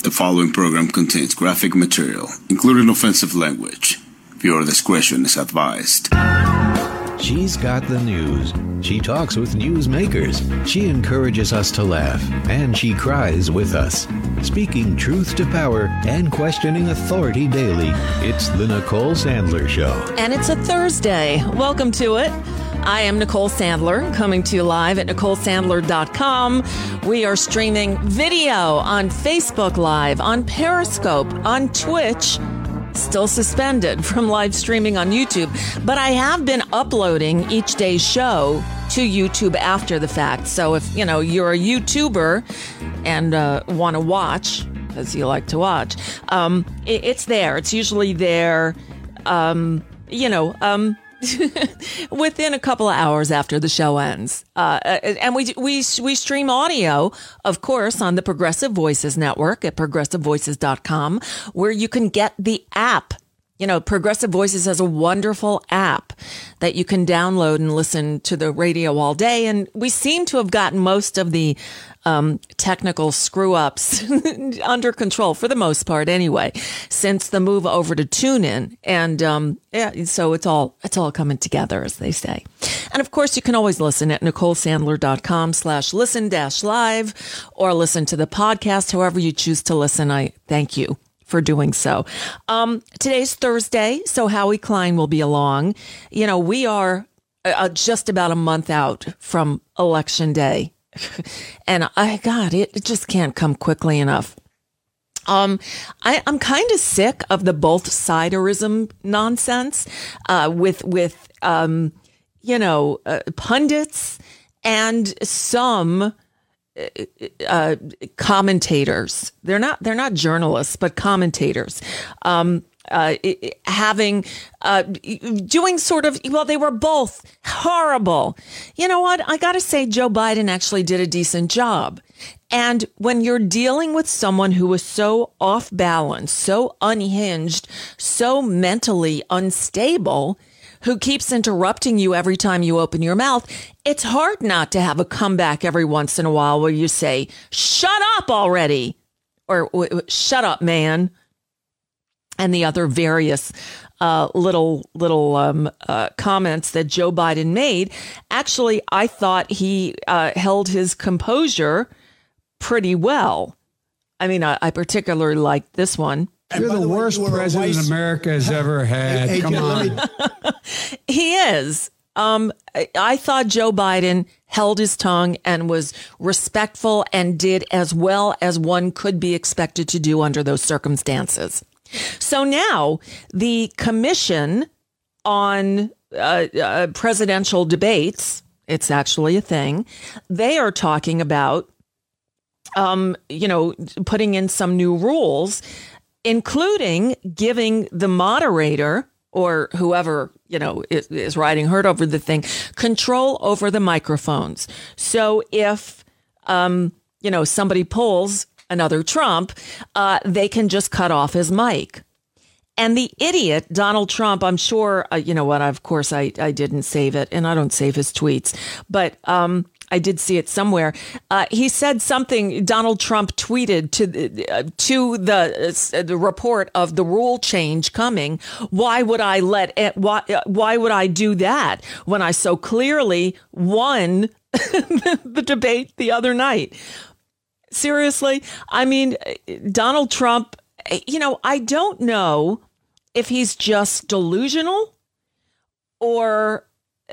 The following program contains graphic material, including offensive language. Viewer discretion is advised. She's got the news. She talks with newsmakers. She encourages us to laugh, and she cries with us. Speaking truth to power and questioning authority daily, it's the Nicole Sandler Show. And it's a Thursday. Welcome to it. I am Nicole Sandler, coming to you live at NicoleSandler.com. We are streaming video on Facebook Live, on Periscope, on Twitch. Still suspended from live streaming on YouTube. But I have been uploading each day's show to YouTube after the fact. So if, you're a YouTuber and want to watch, as you like to watch, it's there. It's usually there, within a couple of hours after the show ends. And we stream audio, of course, on the Progressive Voices Network at progressivevoices.com, where you can get the app. Progressive Voices has a wonderful app that you can download and listen to the radio all day. And we seem to have gotten most of the technical screw-ups under control, for the most part anyway, since the move over to TuneIn. And so it's all coming together, as they say. And of course, you can always listen at NicoleSandler.com/listen-live or listen to the podcast, however you choose to listen. I thank you for doing so. Today's Thursday, so Howie Klein will be along. We are just about a month out from Election Day. And it just can't come quickly enough. I'm kind of sick of the both siderism nonsense with pundits and some commentators. They're not journalists, but commentators. Doing sort of, they were both horrible. You know what? I got to say, Joe Biden actually did a decent job. And when you're dealing with someone who is so off balance, so unhinged, so mentally unstable, who keeps interrupting you every time you open your mouth, it's hard not to have a comeback every once in a while where you say, shut up already, or shut up, man. And the other various little comments that Joe Biden made. Actually, I thought he held his composure pretty well. I mean, I particularly liked this one. You're the worst president America has ever had. Come on. He is. I thought Joe Biden held his tongue and was respectful and did as well as one could be expected to do under those circumstances. So now the Commission on Presidential Debates, it's actually a thing, they are talking about, putting in some new rules, including giving the moderator or whoever, is riding herd over the thing, control over the microphones. So if, somebody pulls another Trump, they can just cut off his mic. And the idiot, Donald Trump, I'm sure, of course, I didn't save it, and I don't save his tweets, but I did see it somewhere. He said something, Donald Trump tweeted to the report of the rule change coming. Why would I why would I do that when I so clearly won the debate the other night? Seriously? I mean, Donald Trump, I don't know if he's just delusional or,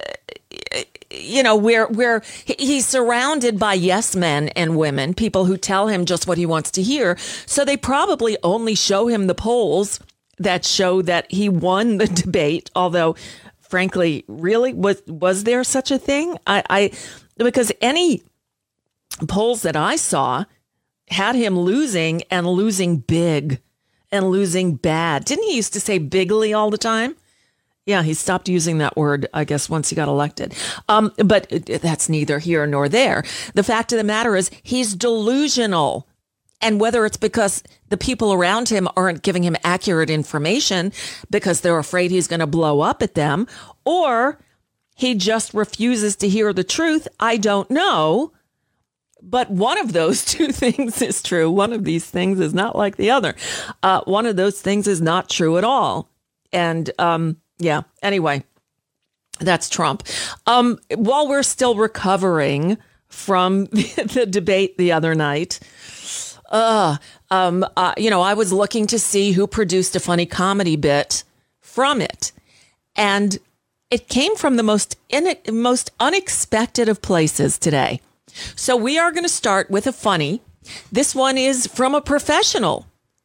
where he's surrounded by yes men and women, people who tell him just what he wants to hear. So they probably only show him the polls that show that he won the debate. Although, frankly, really, was there such a thing? Because any polls that I saw had him losing and losing big and losing bad. Didn't he used to say bigly all the time? Yeah, he stopped using that word, I guess, once he got elected. But that's neither here nor there. The fact of the matter is he's delusional. And whether it's because the people around him aren't giving him accurate information because they're afraid he's going to blow up at them, or he just refuses to hear the truth, I don't know. But one of those two things is true. One of these things is not like the other. One of those things is not true at all. And yeah, anyway, that's Trump. While we're still recovering from the debate the other night, I was looking to see who produced a funny comedy bit from it. And it came from the most unexpected of places today. So we are going to start with a funny. This one is from a professional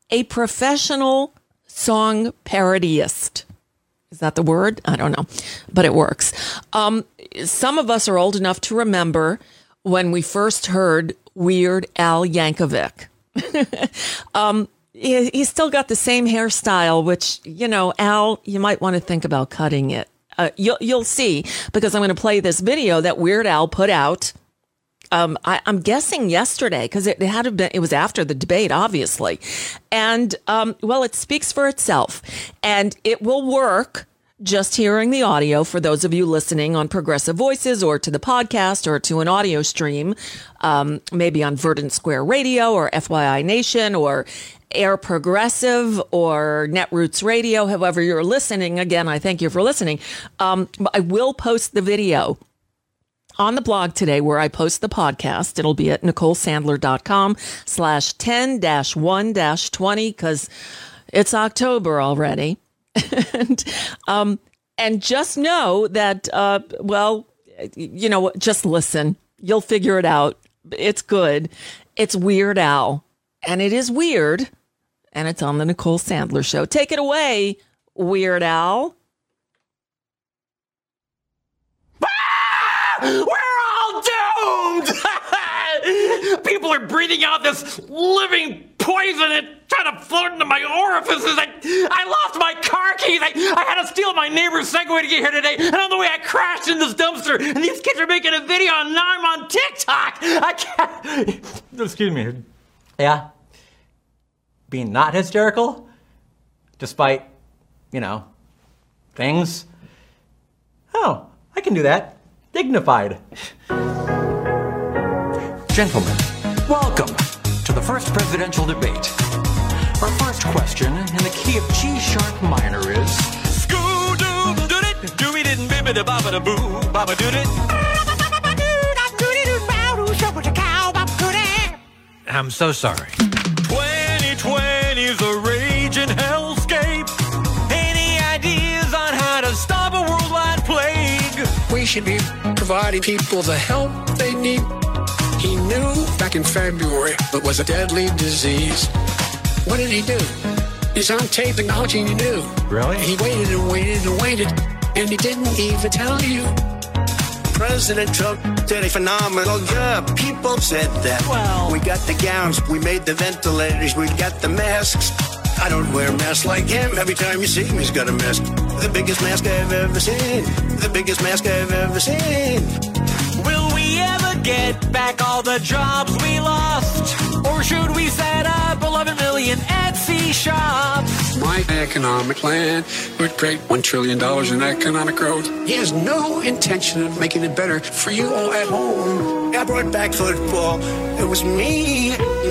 song parodyist. Is that the word? I don't know, but it works. Some of us are old enough to remember when we first heard Weird Al Yankovic. He's still got the same hairstyle, which, Al, you might want to think about cutting it. You'll see, because I'm going to play this video that Weird Al put out. I'm guessing yesterday, because it had to been. It was after the debate, obviously, and it speaks for itself, and it will work just hearing the audio for those of you listening on Progressive Voices or to the podcast or to an audio stream, maybe on Verdant Square Radio or FYI Nation or Air Progressive or Netroots Radio, however you're listening. Again, I thank you for listening. I will post the video on the blog today where I post the podcast. It'll be at NicoleSandler.com/10-1-20 because it's October already. And just know that, just listen. You'll figure it out. It's good. It's Weird Al. And it is weird. And it's on the Nicole Sandler Show. Take it away, Weird Al. We're all doomed! People are breathing out this living poison and trying to float into my orifices. I lost my car keys. I had to steal my neighbor's Segway to get here today. And on the way, I crashed in this dumpster. And these kids are making a video, and now I'm on TikTok. I can't... Excuse me. Yeah? Being not hysterical? Despite, things? Oh, I can do that. Dignified. Gentlemen, welcome to the first presidential debate. Our first question in the key of G sharp minor is Scoo-doo-doo-dit, doo-dee-dit-bibba-da-baba-da-boo, baba-doo-dit. I'm so sorry. 2020's a raging hellscape. Any ideas on how to stop a worldwide plague? We should be providing people the help they need. He knew back in February it was a deadly disease. What did he do? He's on tape acknowledging he knew. Really? He waited and waited and waited, and he didn't even tell you. President Trump did a phenomenal job. People said that. Well, we got the gowns, we made the ventilators, we got the masks. I don't wear a mask like him. Every time you see him, he's got a mask. The biggest mask I've ever seen. The biggest mask I've ever seen. Will we ever get back all the jobs we lost? Or should we set up 11 million Etsy shops? My economic plan would create $1 trillion in economic growth. He has no intention of making it better for you all at home. I brought back football. It was me.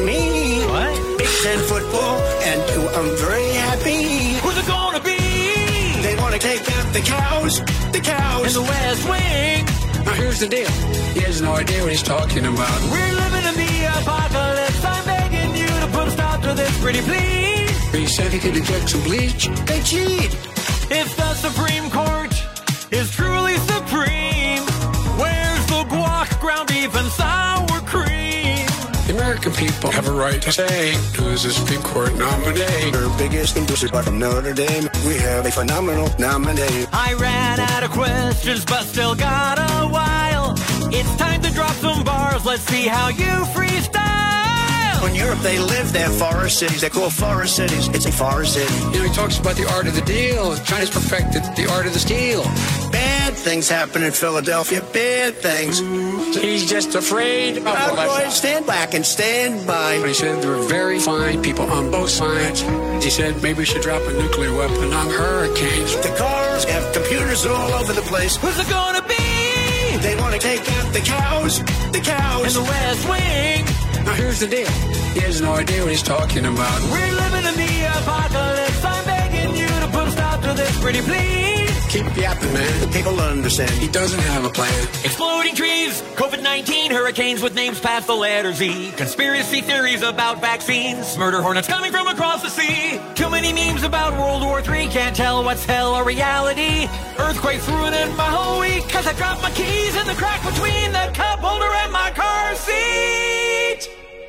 What? Big Ten football, and I'm very happy. Who's it gonna be? They want to take out the cows. In the West Wing. Now here's the deal. He has no idea what he's talking about. We're living in the apocalypse. I'm begging you to put a stop to this, pretty please. He said he could inject some bleach. They cheat. If the Supreme Court is truly supreme, where's the guac, ground beef, and sour cream? The American people have a right to say who is the Supreme Court nominee. Our biggest endorser from Notre Dame. We have a phenomenal nominee. I ran out of questions, but still got a while. It's time to drop some bars. Let's see how you freestyle. In Europe, they live. They have forest cities. They call forest cities. It's a forest city. He talks about the art of the deal. China's perfected the art of the steal. Bad things happen in Philadelphia. Bad things. He's just afraid of Proud election. Boys, stand back and stand by. He said there were very fine people on both sides. He said maybe we should drop a nuclear weapon on hurricanes. The cars have computers all over the place. Who's it gonna be? They want to take out the cows In the West Wing. Now here's the deal. He has no idea what he's talking about. We're living in the apocalypse. I'm begging you to put a stop to this, pretty please. Keep yapping, man. The people understand. He doesn't have a plan. Exploding trees, COVID-19, hurricanes with names past the letter Z, conspiracy theories about vaccines, murder hornets coming from across the sea. Too many memes about World War III, can't tell what's hell or reality. Earthquakes ruining my whole week, cause I dropped my keys in the crack between the cup holder and my car seat.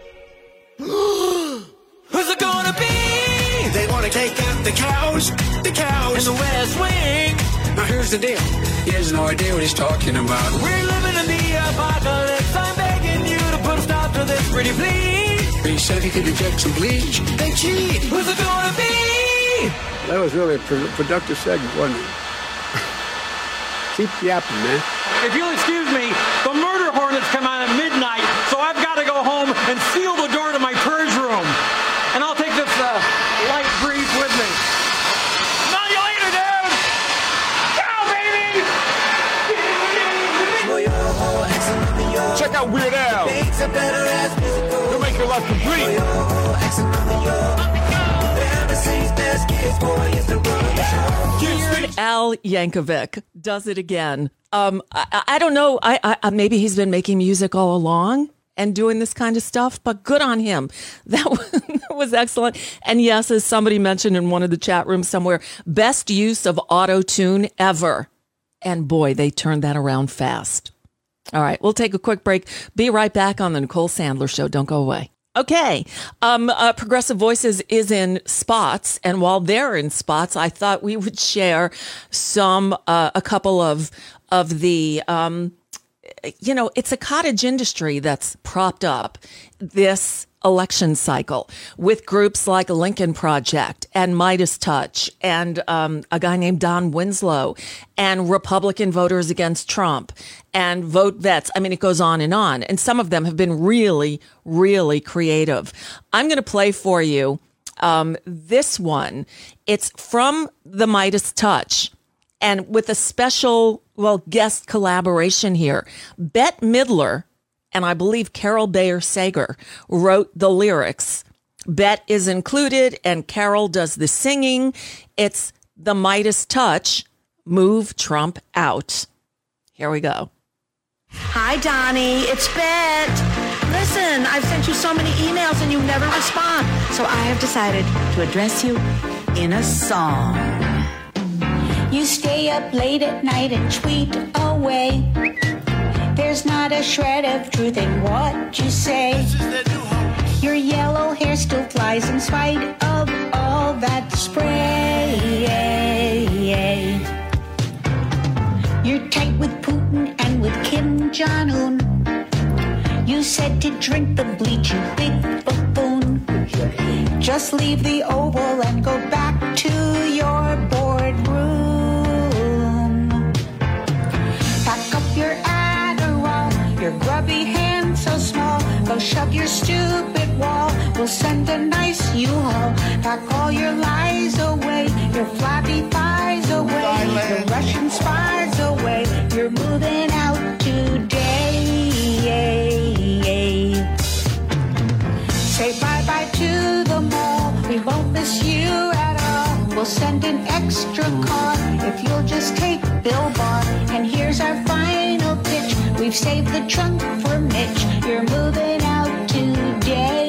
Who's it gonna be? They want to take out the cows In the West Wing. Now here's the deal. He has no idea what he's talking about. We're living in the apocalypse. I'm begging you to put a stop to this, pretty please. But he said he could inject some bleach. They cheat. Who's it gonna be? That was really a productive segment, wasn't it? Keep yapping, man. If you'll excuse me, the murder hornets come out at midnight, so I've got to go home and seal the door to my purge room. And I'll take this light brief with me. Smell you later, dude! Ciao, baby! Check out Weird Al. He'll make your life complete. Weird Al Yankovic does it again. I don't know. I maybe he's been making music all along and doing this kind of stuff, but good on him. That was excellent. And yes, as somebody mentioned in one of the chat rooms somewhere, best use of auto-tune ever. And boy, they turned that around fast. All right, we'll take a quick break. Be right back on the Nicole Sandler Show. Don't go away. Okay. Progressive Voices is in spots. And while they're in spots, I thought we would share a couple of the, it's a cottage industry that's propped up this election cycle with groups like Lincoln Project and Midas Touch and a guy named Don Winslow and Republican Voters Against Trump and Vote Vets. I mean, it goes on. And some of them have been really, really creative. I'm going to play for you this one. It's from the Midas Touch and with a special, guest collaboration here. Bette Midler and I believe Carol Bayer Sager wrote the lyrics. Bette is included and Carol does the singing. It's the Midas Touch, Move Trump Out. Here we go. Hi, Donnie. It's Bette. Listen, I've sent you so many emails and you never respond. So I have decided to address you in a song. You stay up late at night and tweet away. There's not a shred of truth in what you say. Your yellow hair still flies in spite of all that spray. You're tight with Putin and with Kim Jong-un. You said to drink the bleach, you big buffoon. Just leave the Oval and go back to your boardroom. Pack up your your grubby hands so small. Go shove your stupid wall. We'll send a nice U-Haul. Pack all your lies away. Your flabby thighs away. Your Russian spies away. You're moving out today. Say bye-bye to the mall. We won't miss you at all. We'll send an extra car if you'll just take Bill Barr. And here's our final pitch. We've saved the trunk for Mitch. You're moving out today.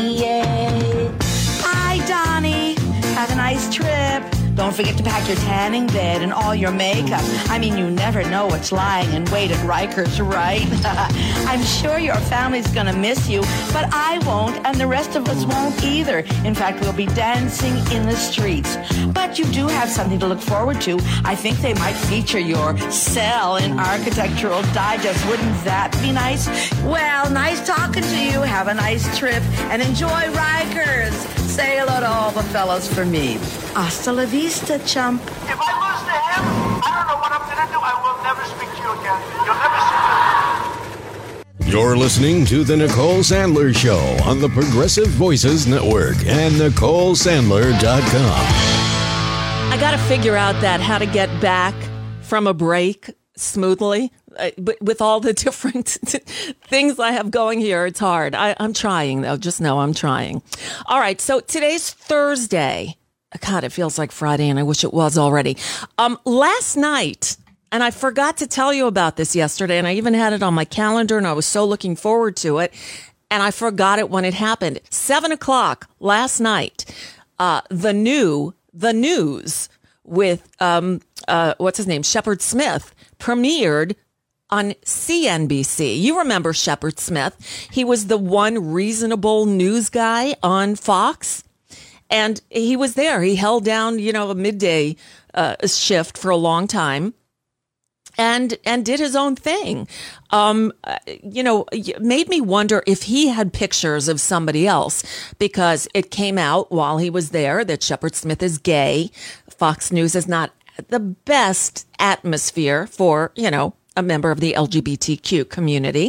Hi, Donnie. Have a nice trip. Don't forget to pack your tanning bed and all your makeup. I mean, you never know what's lying in wait at Rikers, right? I'm sure your family's gonna miss you, but I won't, and the rest of us won't either. In fact, we'll be dancing in the streets. But you do have something to look forward to. I think they might feature your cell in Architectural Digest. Wouldn't that be nice? Well, nice talking to you. Have a nice trip and enjoy Rikers. Say hello to all the fellows for me. Hasta la vista, chump. If I lose to him, I don't know what I'm going to do. I will never speak to you again. You'll never see me. You're listening to The Nicole Sandler Show on the Progressive Voices Network and NicoleSandler.com. I got to figure out how to get back from a break smoothly. but with all the different things I have going here, it's hard. I'm trying, though. Just know I'm trying. All right. So today's Thursday. God, it feels like Friday, and I wish it was already. Last night, and I forgot to tell you about this yesterday, and I even had it on my calendar, and I was so looking forward to it, and I forgot it when it happened. 7:00 last night, the news with what's his name, Shepard Smith, premiered on CNBC. You remember Shepard Smith? He was the one reasonable news guy on Fox. And he was there. He held down, a midday shift for a long time and did his own thing. It made me wonder if he had pictures of somebody else, because it came out while he was there that Shepard Smith is gay. Fox News is not the best atmosphere for, a member of the LGBTQ community.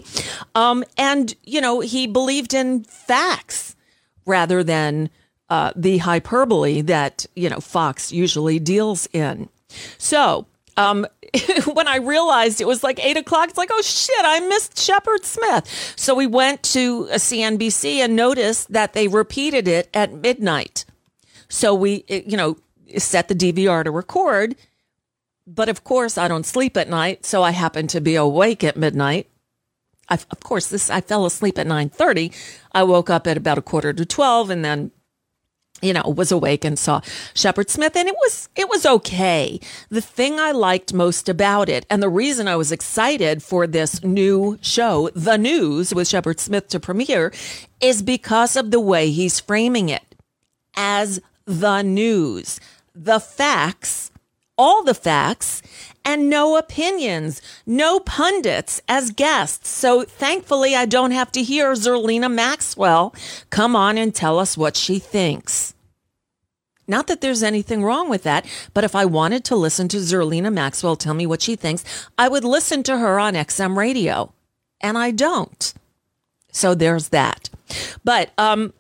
He believed in facts rather than the hyperbole that, Fox usually deals in. So when I realized it was like 8:00, it's like, oh, shit, I missed Shepard Smith. So we went to CNBC and noticed that they repeated it at midnight. So we, set the DVR to record. But of course, I don't sleep at night. So I happened to be awake at midnight. I fell asleep at 9:30. I woke up at about 11:45 and then was awake and saw Shepard Smith, and it was okay. The thing I liked most about it, and the reason I was excited for this new show, The News with Shepard Smith, to premiere, is because of the way he's framing it as the news, the facts, all the facts, and no opinions, no pundits as guests. So thankfully, I don't have to hear Zerlina Maxwell come on and tell us what she thinks. Not that there's anything wrong with that, but if I wanted to listen to Zerlina Maxwell tell me what she thinks, I would listen to her on XM radio, and I don't. So there's that. But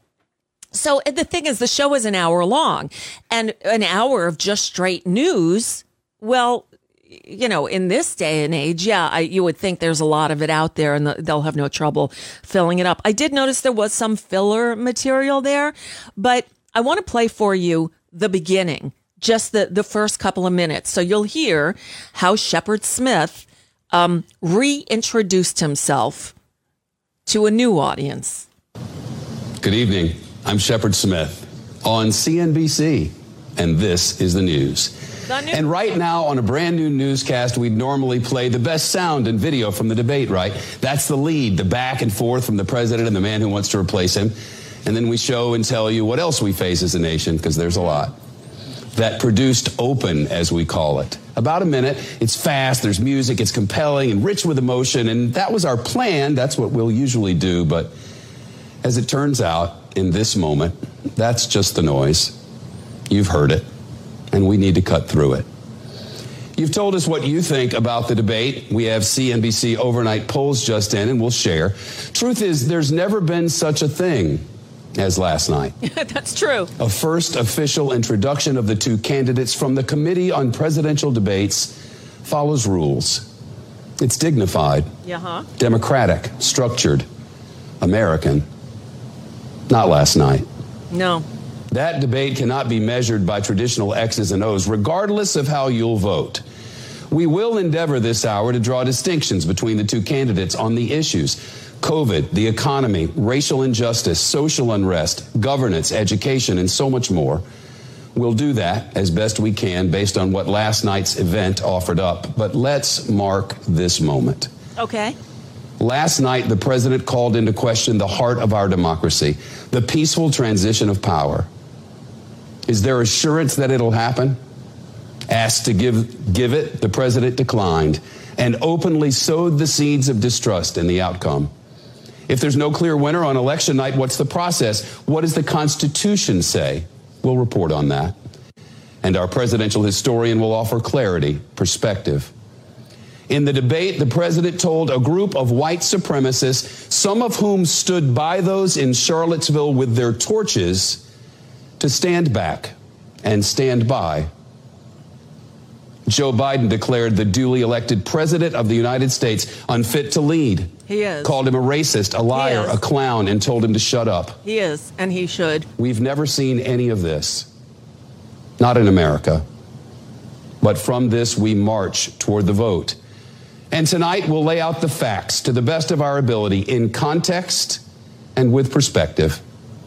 so the thing is, the show is an hour long, and an hour of just straight news. Well, in this day and age, you would think there's a lot of it out there and they'll have no trouble filling it up. I did notice there was some filler material there, but I want to play for you the beginning, just the first couple of minutes. So you'll hear how Shepard Smith reintroduced himself to a new audience. Good evening. I'm Shepard Smith on CNBC, and this is the news. And right now, on a brand new newscast, we'd normally play the best sound and video from the debate, right? That's the lead, the back and forth from the president and the man who wants to replace him. And then we show and tell you what else we face as a nation, because there's a lot. That produced open, as we call it. About a minute. It's fast. There's music. It's compelling and rich with emotion. And that was our plan. That's what we'll usually do. But as it turns out, in this moment, that's just the noise. You've heard it. And we need to cut through it. You've told us what you think about the debate. We have CNBC overnight polls just in, and we'll share. Truth is, there's never been such a thing as last night. That's true. A first official introduction of the two candidates from the Committee on Presidential Debates follows rules. It's dignified, democratic, structured, American. Not last night. No. That debate cannot be measured by traditional X's and O's, regardless of how you'll vote. We will endeavor this hour to draw distinctions between the two candidates on the issues: COVID, the economy, racial injustice, social unrest, governance, education, and so much more. We'll do that as best we can based on what last night's event offered up. But let's mark this moment. Okay. Last night, the president called into question the heart of our democracy, the peaceful transition of power. Is there assurance that it'll happen? Asked to give it, the president declined and openly sowed the seeds of distrust in the outcome. If there's no clear winner on election night, what's the process? What does the Constitution say? We'll report on that. And our presidential historian will offer clarity, perspective. In the debate, the president told a group of white supremacists, some of whom stood by those in Charlottesville with their torches, to stand back and stand by. Joe Biden declared the duly elected president of the United States unfit to lead. He is. Called him a racist, a liar, a clown, and told him to shut up. He is, and he should. We've never seen any of this. Not in America. But from this, we march toward the vote. And tonight, we'll lay out the facts to the best of our ability in context and with perspective.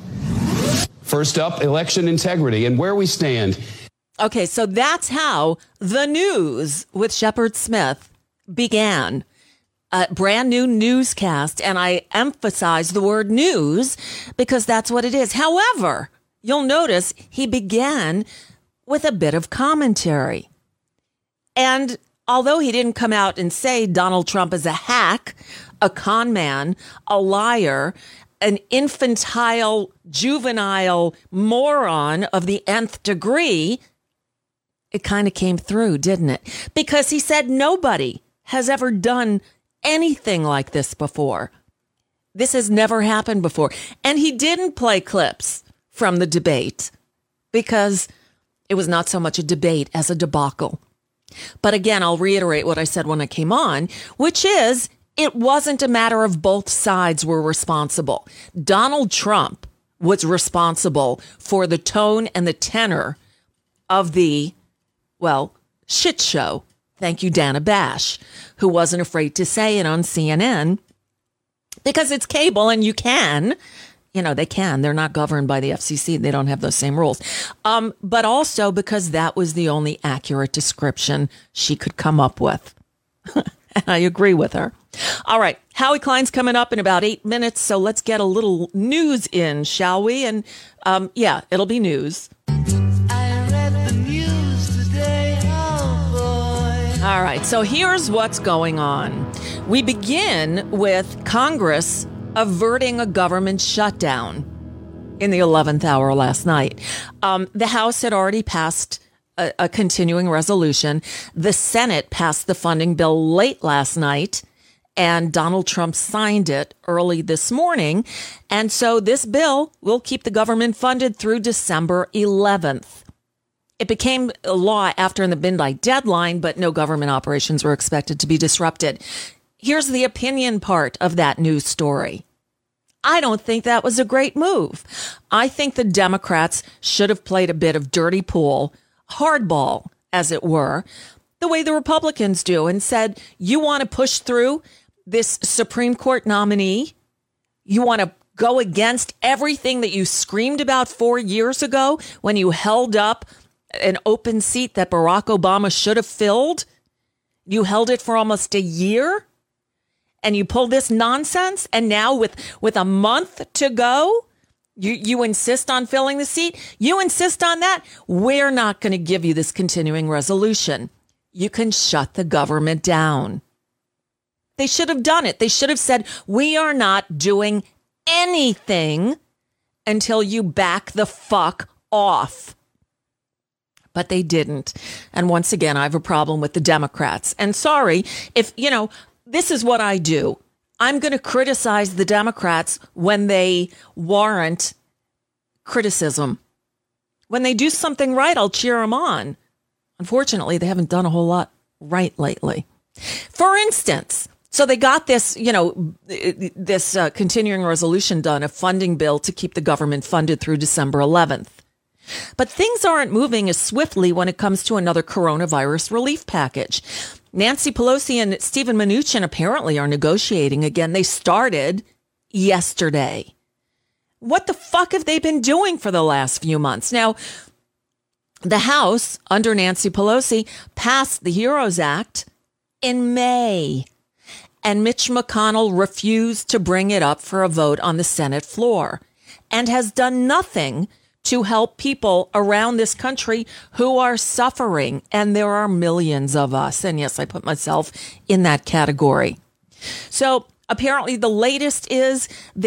First up, election integrity and where we stand. Okay, so that's how the news with Shepard Smith began. A brand new newscast, and I emphasize the word news because that's what it is. However, you'll notice he began with a bit of commentary. And although he didn't come out and say Donald Trump is a hack, a con man, a liar, an infantile, juvenile moron of the nth degree, it kind of came through, didn't it? Because he said nobody has ever done anything like this before. This has never happened before. And he didn't play clips from the debate because it was not so much a debate as a debacle. But again, I'll reiterate what I said when I came on, which is it wasn't a matter of both sides were responsible. Donald Trump was responsible for the tone and the tenor of the, well, shit show. Thank you, Dana Bash, who wasn't afraid to say it on CNN because it's cable and you can. You know, they can. They're not governed by the FCC. They don't have those same rules. But also because that was the only accurate description she could come up with. And I agree with her. All right. Howie Klein's coming up in about 8 minutes. So let's get a little news in, shall we? And yeah, it'll be news. I read the news today. Oh, boy. All right. So here's what's going on. We begin with Congress averting a government shutdown in the 11th hour last night. The House had already passed a continuing resolution. The Senate passed the funding bill late last night, and Donald Trump signed it early this morning. And so this bill will keep the government funded through December 11th. It became a law after the midnight deadline, but no government operations were expected to be disrupted. Here's the opinion part of that news story. I don't think that was a great move. I think the Democrats should have played a bit of dirty pool, hardball, as it were, the way the Republicans do, and said, you want to push through this Supreme Court nominee? You want to go against everything that you screamed about 4 years ago when you held up an open seat that Barack Obama should have filled? You held it for almost a year? And you pull this nonsense, and now with a month to go, you insist on filling the seat? You insist on that? We're not going to give you this continuing resolution. You can shut the government down. They should have done it. They should have said, we are not doing anything until you back the fuck off. But they didn't. And once again, I have a problem with the Democrats. And sorry, if, you know, this is what I do. I'm going to criticize the Democrats when they warrant criticism. When they do something right, I'll cheer them on. Unfortunately, they haven't done a whole lot right lately. For instance, so they got this, you know, this continuing resolution done, a funding bill to keep the government funded through December 11th. But things aren't moving as swiftly when it comes to another coronavirus relief package. Nancy Pelosi and Stephen Mnuchin apparently are negotiating again. They started yesterday. What the fuck have they been doing for the last few months? Now, the House, under Nancy Pelosi, passed the HEROES Act in May, and Mitch McConnell refused to bring it up for a vote on the Senate floor and has done nothing to help people around this country who are suffering. And there are millions of us. And yes, I put myself in that category. So apparently the latest is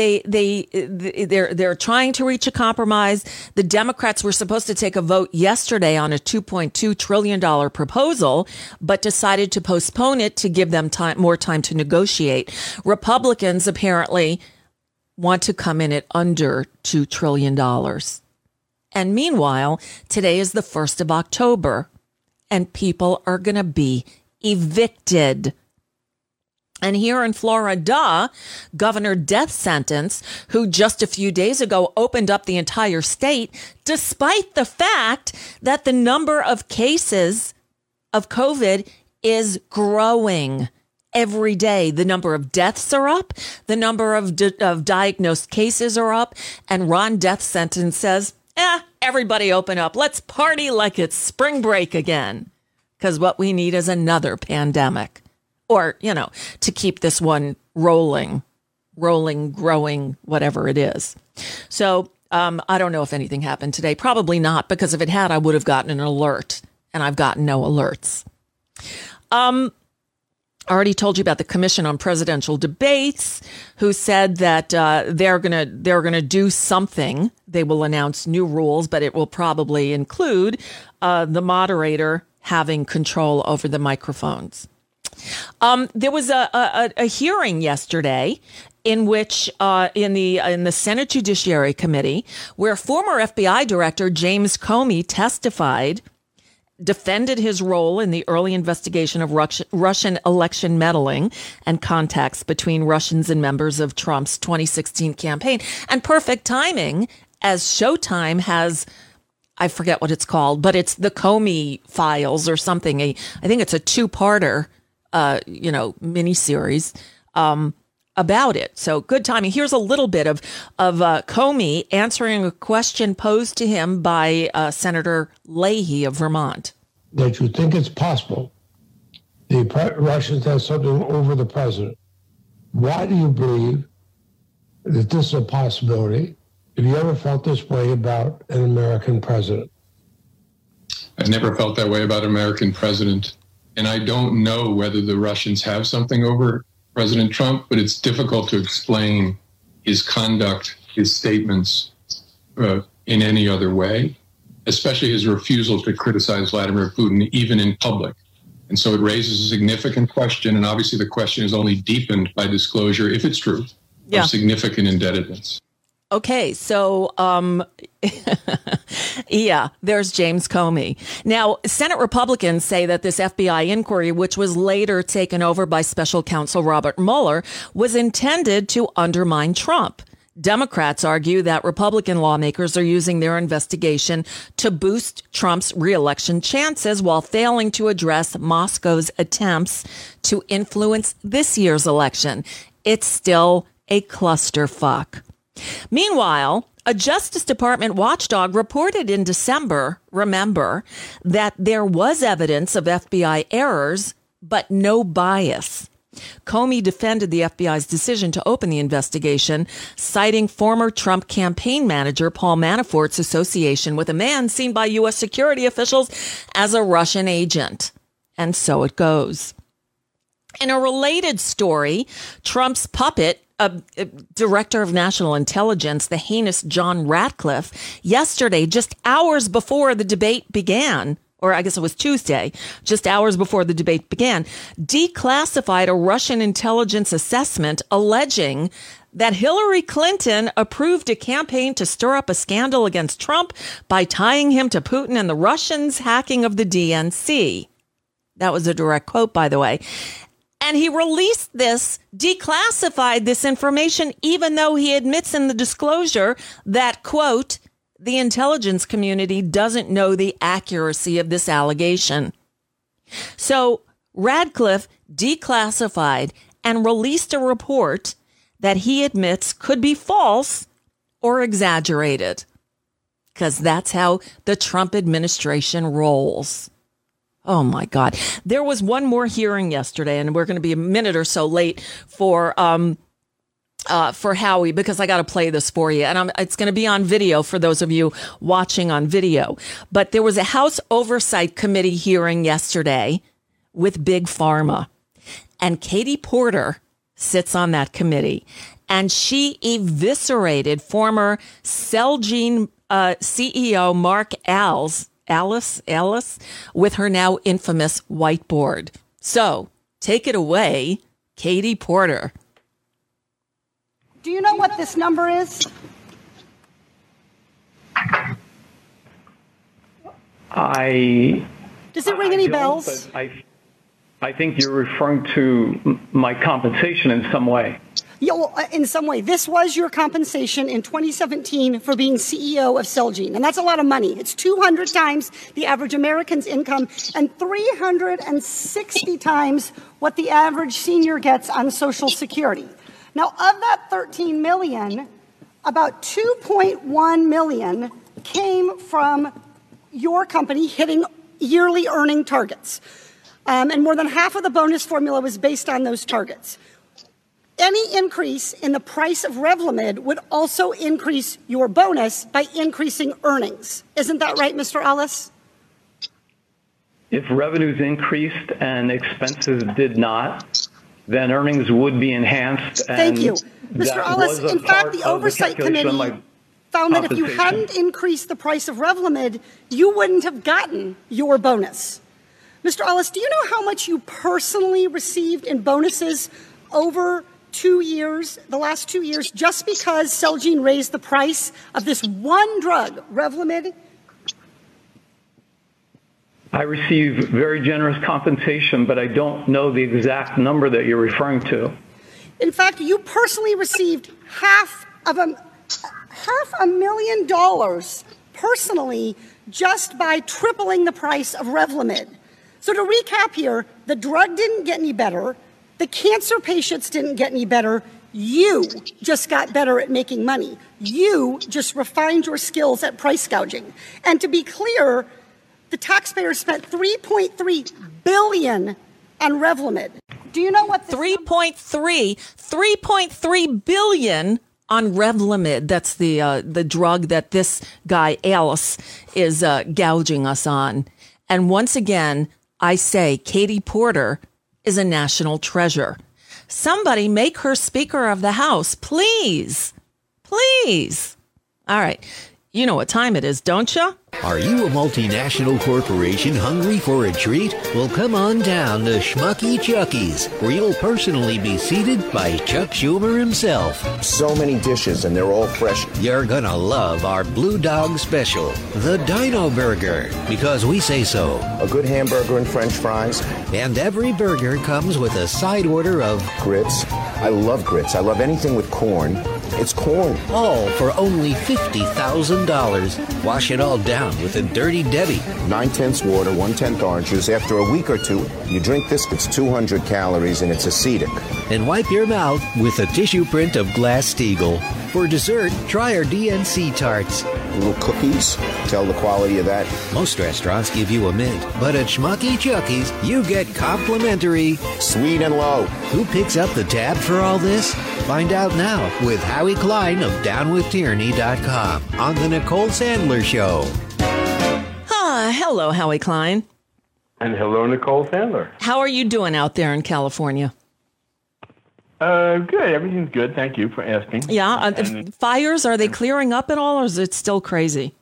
they're trying to reach a compromise. The Democrats were supposed to take a vote yesterday on a $2.2 trillion proposal, but decided to postpone it to give them more time to negotiate. Republicans apparently want to come in at under $2 trillion. And meanwhile, today is the 1st of October. and people are going to be evicted. And here in Florida, Governor DeSantis, who just a few days ago opened up the entire state, despite the fact that the number of cases of COVID is growing every day. The number of deaths are up. The number of diagnosed cases are up. And Ron DeSantis says, everybody open up. Let's party like it's spring break again. Because what we need is another pandemic. Or, to keep this one rolling, growing, whatever it is. So I don't know if anything happened today. Probably not, because if it had, I would have gotten an alert. And I've gotten no alerts. I already told you about the Commission on Presidential Debates, who said that they're gonna do something. They will announce new rules, but it will probably include the moderator having control over the microphones. There was a hearing yesterday in which in the Senate Judiciary Committee, where former FBI Director James Comey testified, defended his role in the early investigation of Russian election meddling and contacts between Russians and members of Trump's 2016 campaign. And perfect timing, as Showtime has, I forget what it's called, but it's the Comey Files or something. I think it's a two-parter miniseries about it. So good timing. Here's a little bit of Comey answering a question posed to him by Senator Leahy of Vermont. That you think it's possible the Russians have something over the president. Why do you believe that this is a possibility? Have you ever felt this way about an American president? I've never felt that way about an American president. And I don't know whether the Russians have something over President Trump, but it's difficult to explain his conduct, his statements in any other way, especially his refusal to criticize Vladimir Putin, even in public. And so it raises a significant question. And obviously the question is only deepened by disclosure, if it's true, of significant indebtedness. Okay, so, there's James Comey. Now, Senate Republicans say that this FBI inquiry, which was later taken over by special counsel Robert Mueller, was intended to undermine Trump. Democrats argue that Republican lawmakers are using their investigation to boost Trump's reelection chances while failing to address Moscow's attempts to influence this year's election. It's still a clusterfuck. Meanwhile, a Justice Department watchdog reported in December, remember, that there was evidence of FBI errors, but no bias. Comey defended the FBI's decision to open the investigation, citing former Trump campaign manager Paul Manafort's association with a man seen by U.S. security officials as a Russian agent. And so it goes. In a related story, Trump's puppet, Director of National Intelligence, the heinous John Ratcliffe, yesterday, just hours before the debate began, or I guess it was Tuesday, just hours before the debate began, declassified a Russian intelligence assessment alleging that Hillary Clinton approved a campaign to stir up a scandal against Trump by tying him to Putin and the Russians' hacking of the DNC. That was a direct quote, by the way. And he released this, declassified this information, even though he admits in the disclosure that, quote, the intelligence community doesn't know the accuracy of this allegation. So Radcliffe declassified and released a report that he admits could be false or exaggerated, because that's how the Trump administration rolls. Oh, my God. There was one more hearing yesterday, and we're going to be a minute or so late for Howie, because I got to play this for you. And it's going to be on video for those of you watching on video. But there was a House Oversight Committee hearing yesterday with Big Pharma. And Katie Porter sits on that committee. And she eviscerated former Celgene CEO Mark Alice with her now infamous whiteboard. So take it away, Katie Porter. Do you know what this number is? I Does it ring any bells? But I think you're referring to my compensation in some way. Yeah, well, in some way. This was your compensation in 2017 for being CEO of Celgene, and that's a lot of money. It's 200 times the average American's income and 360 times what the average senior gets on Social Security. Now, of that 13 million, about 2.1 million came from your company hitting yearly earning targets. And more than half of the bonus formula was based on those targets. Any increase in the price of Revlimid would also increase your bonus by increasing earnings. Isn't that right, Mr. Ellis? If revenues increased and expenses did not, then earnings would be enhanced. Thank you. Mr. Ellis, in fact, the Oversight Committee found that if you hadn't increased the price of Revlimid, you wouldn't have gotten your bonus. Mr. Ellis, do you know how much you personally received in bonuses over 2 years, the last 2 years, just because Celgene raised the price of this one drug, Revlimid? I receive very generous compensation, but I don't know the exact number that you're referring to. In fact, you personally received $500,000 personally just by tripling the price of Revlimid. So to recap here, the drug didn't get any better. The cancer patients didn't get any better. You just got better at making money. You just refined your skills at price gouging. And to be clear, the taxpayers spent $3.3 billion on Revlimid. Do you know what? 3.3 billion on Revlimid. That's the drug that this guy Alice is gouging us on. And once again, I say Katie Porter is a national treasure. Somebody make her Speaker of the House, please. Please. All right. You know what time it is, don't you? Are you a multinational corporation hungry for a treat? Well, come on down to Schmucky Chucky's, where you'll personally be seated by Chuck Schumer himself. So many dishes, and they're all fresh. You're gonna love our Blue Dog Special, the Dino Burger, because we say so. A good hamburger and French fries. And every burger comes with a side order of grits. I love grits. I love anything with corn. It's corn. All for only $50,000. Wash it all down with a Dirty Debbie. 9/10 water, 1/10 orange juice. After a week or two, you drink this, it's 200 calories and it's acidic. And wipe your mouth with a tissue print of Glass-Steagall. For dessert, try our DNC tarts. Little cookies. Tell the quality of that. Most restaurants give you a mint, but at Schmucky Chucky's, you get complimentary sweet and low. Who picks up the tab for all this? Find out now with Howie Klein of DownWithTyranny.com on the Nicole Sandler Show. Hello, Howie Klein. And hello, Nicole Sandler. How are you doing out there in California? Good. Everything's good. Thank you for asking. Yeah. Fires, are they clearing up at all, or is it still crazy?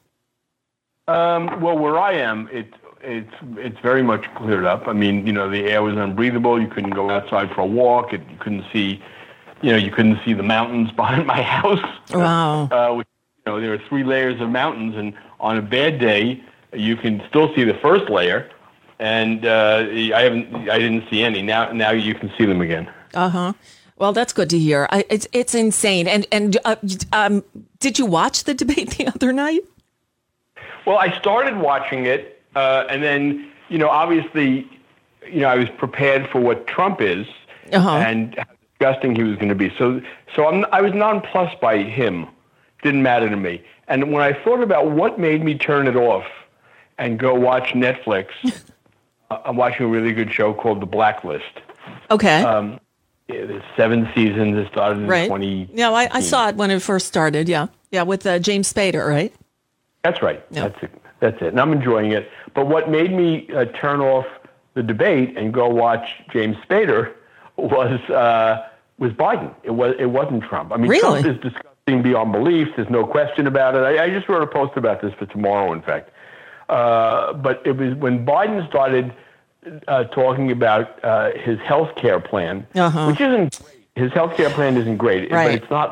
Well, where I am, it's very much cleared up. I mean, the air was unbreathable. You couldn't go outside for a walk. You couldn't see, you couldn't see the mountains behind my house. Wow. There are 3 layers of mountains, and on a bad day, you can still see the first layer. And I didn't see any. Now you can see them again. Uh-huh. Well, that's good to hear. It's insane. And did you watch the debate the other night? Well, I started watching it, and then, obviously, I was prepared for what Trump is and how disgusting he was going to be. So I was nonplussed by him. Didn't matter to me. And when I thought about what made me turn it off and go watch Netflix, I'm watching a really good show called The Blacklist. Okay. There's 7 seasons. It started in 20. Yeah, I saw it when it first started. Yeah, with James Spader, right? That's right. Yeah. That's it. And I'm enjoying it. But what made me turn off the debate and go watch James Spader was Biden. It wasn't Trump. I mean, really? Trump is disgusting beyond belief. There's no question about it. I just wrote a post about this for tomorrow, in fact. But it was when Biden started talking about his health care plan, which isn't great. His health care plan isn't great, but it's not like a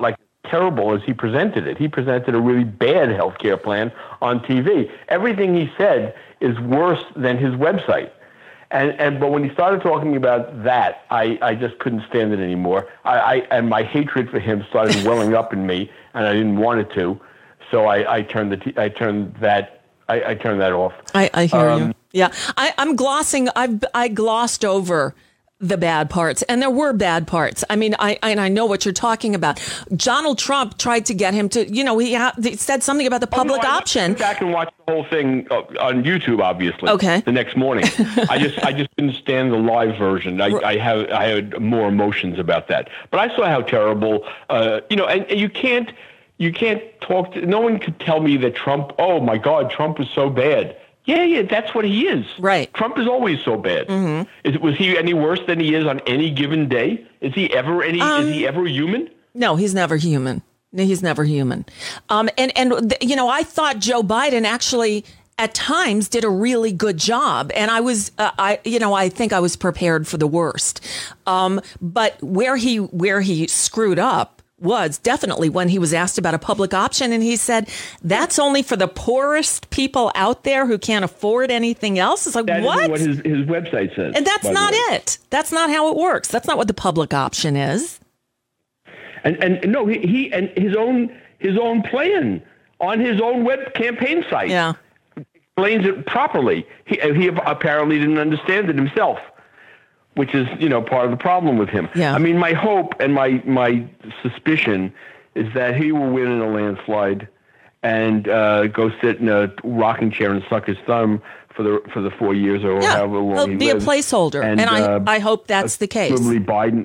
terrible as he presented it. He presented a really bad health care plan on TV. Everything he said is worse than his website. But when he started talking about that, I just couldn't stand it anymore. And my hatred for him started welling up in me, and I didn't want it to. So I turned that off. I hear you. Yeah, I'm glossing. I glossed over the bad parts, and there were bad parts. I mean, I know what you're talking about. Donald Trump tried to get him to, he said something about the public option. I went back and watched the whole thing on YouTube, obviously. Okay. The next morning, I just couldn't stand the live version. I had more emotions about that. But I saw how terrible, and you can't talk to. No one could tell me that Trump. Oh my God, Trump is so bad. Yeah, that's what he is. Right. Trump is always so bad. Mm-hmm. Was he any worse than he is on any given day? Is he ever is he ever human? No, he's never human. He's never human. I thought Joe Biden actually at times did a really good job, and I was, I think I was prepared for the worst. But where he screwed up was definitely when he was asked about a public option, and he said that's only for the poorest people out there who can't afford anything else. It's like, that what? Isn't what his website says. And that's not it. That's not how it works. That's not what the public option is. And no, he and his own plan on his own web campaign site. Yeah. Explains it properly. He apparently didn't understand it himself, which is, part of the problem with him. Yeah. I mean, my hope and my suspicion is that he will win in a landslide and go sit in a rocking chair and suck his thumb for the 4 years or however long he'll he be lives. A placeholder, and I hope that's the case. Probably Biden,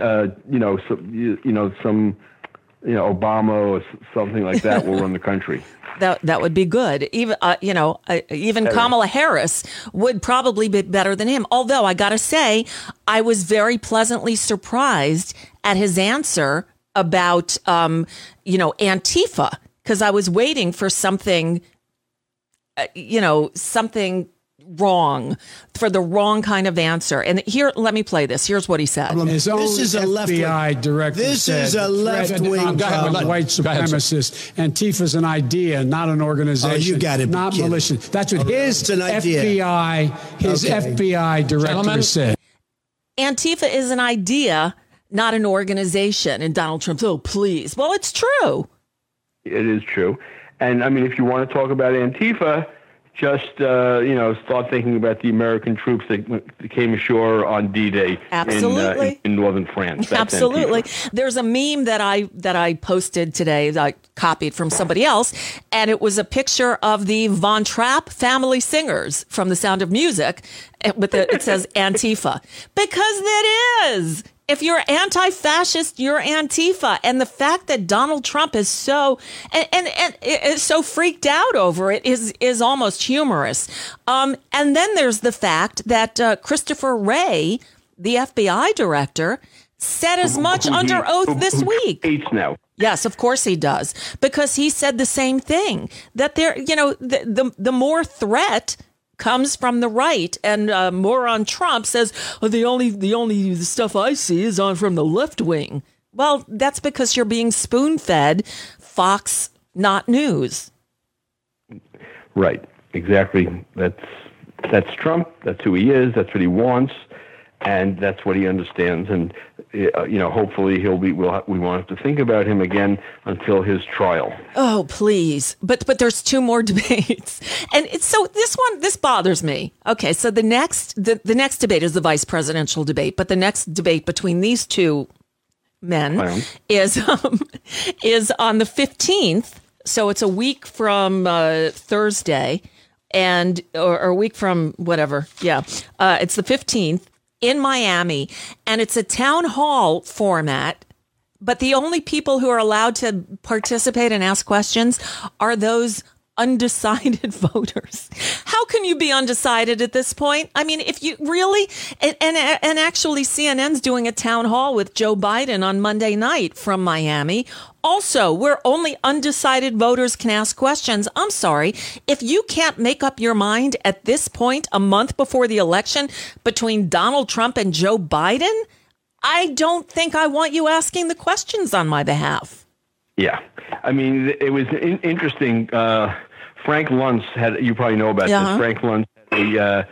some Obama or something like that will run the country. That would be good. Even even Kamala Harris would probably be better than him. Although I got to say, I was very pleasantly surprised at his answer about Antifa, because I was waiting for something, something wrong, for the wrong kind of answer. And here, let me play this. Here's what he said. This is a FBI director. This is a left-wing white supremacist. Antifa's an idea, not an organization. Oh, you got it. Not militia. That's what his FBI director said. Antifa is an idea, not an organization. And Donald Trump, oh, please. Well, it's true. It is true. And I mean, if you want to talk about Antifa, just, start thinking about the American troops that came ashore on D-Day in northern France. That's Absolutely. Antifa. There's a meme that I posted today that I copied from somebody else, and it was a picture of the Von Trapp family singers from The Sound of Music. It says Antifa. Because it is. If you're anti-fascist, you're Antifa. And the fact that Donald Trump is so is so freaked out over it is almost humorous. And then there's the fact that Christopher Wray, the FBI director, said as much under oath this week. Hates now. Yes, of course he does, because he said the same thing, that the more threat comes from the right, and more on Trump says, the only stuff I see is from the left wing. Well, that's because you're being spoon-fed Fox, not news. Right. Exactly. That's Trump. That's who he is. That's what he wants, and that's what he understands. And hopefully we won't have to think about him again until his trial. Oh, please. But there's two more debates. And so this bothers me. Okay, so the next debate is the vice presidential debate, but the next debate between these two men is on the 15th. So it's a week from Thursday, or a week from whatever. Yeah. It's the 15th. In Miami, and it's a town hall format, but the only people who are allowed to participate and ask questions are those undecided voters. How can you be undecided at this point? I mean, if you really, and actually CNN's doing a town hall with Joe Biden on Monday night from Miami. Also, where only undecided voters can ask questions. I'm sorry. If you can't make up your mind at this point, a month before the election, between Donald Trump and Joe Biden, I don't think I want you asking the questions on my behalf. Yeah. I mean, it was interesting. Frank Luntz you probably know about this. Frank Luntz had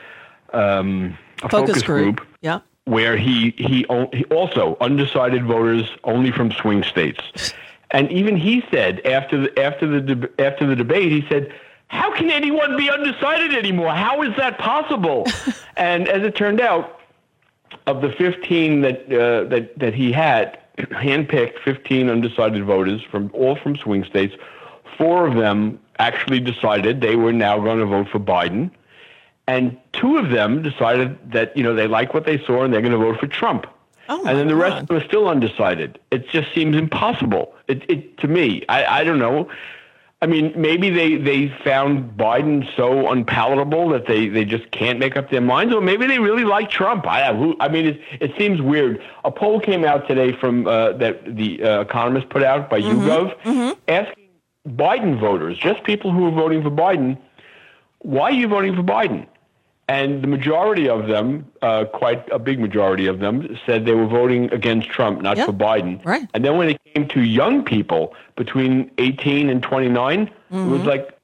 a focus group. Yeah. Where he also undecided voters only from swing states. And even he said after the debate, he said, how can anyone be undecided anymore? How is that possible? And as it turned out, of the 15 that he had, handpicked 15 undecided voters from swing states, 4 of them actually decided they were now going to vote for Biden. And 2 of them decided that, they like what they saw and they're going to vote for Trump. Oh, and then the rest were still undecided. It just seems impossible. It to me, I don't know. I mean, maybe they found Biden so unpalatable that they just can't make up their minds, or maybe they really like Trump. I mean, it seems weird. A poll came out today from that the Economist put out by YouGov, asking Biden voters, just people who are voting for Biden, why are you voting for Biden? And the majority of them, quite a big majority of them, said they were voting against Trump, not for Biden. Right. And then when it came to young people between 18 and 29, it was like